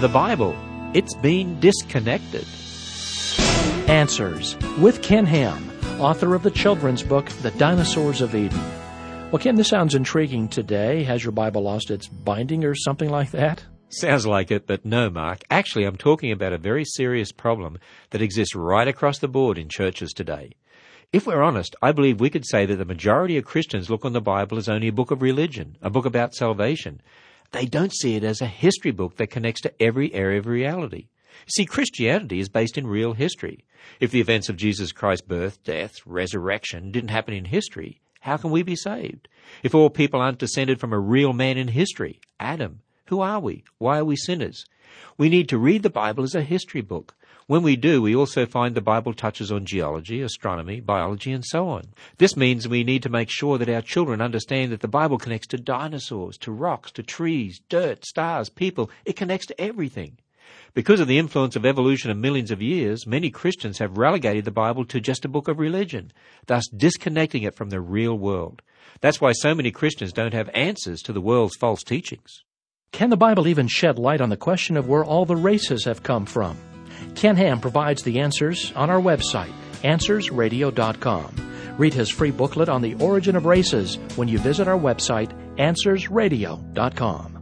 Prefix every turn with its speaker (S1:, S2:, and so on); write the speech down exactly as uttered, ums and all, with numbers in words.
S1: the Bible. It's been disconnected.
S2: Answers with Ken Ham, author of the children's book, The Dinosaurs of Eden. Well, Ken, this sounds intriguing today. Has your Bible lost its binding or something like that?
S1: Sounds like it, but no, Mark. Actually, I'm talking about a very serious problem that exists right across the board in churches today. If we're honest, I believe we could say that the majority of Christians look on the Bible as only a book of religion, a book about salvation. They don't see it as a history book that connects to every area of reality. See, Christianity is based in real history. If the events of Jesus Christ's birth, death, resurrection didn't happen in history, how can we be saved? If all people aren't descended from a real man in history, Adam, who are we? Why are we sinners? We need to read the Bible as a history book. When we do, we also find the Bible touches on geology, astronomy, biology, and so on. This means we need to make sure that our children understand that the Bible connects to dinosaurs, to rocks, to trees, dirt, stars, people. It connects to everything. Because of the influence of evolution of millions of years, many Christians have relegated the Bible to just a book of religion, thus disconnecting it from the real world. That's why so many Christians don't have answers to the world's false teachings.
S2: Can the Bible even shed light on the question of where all the races have come from? Ken Ham provides the answers on our website, answers radio dot com. Read his free booklet on the origin of races when you visit our website, answers radio dot com.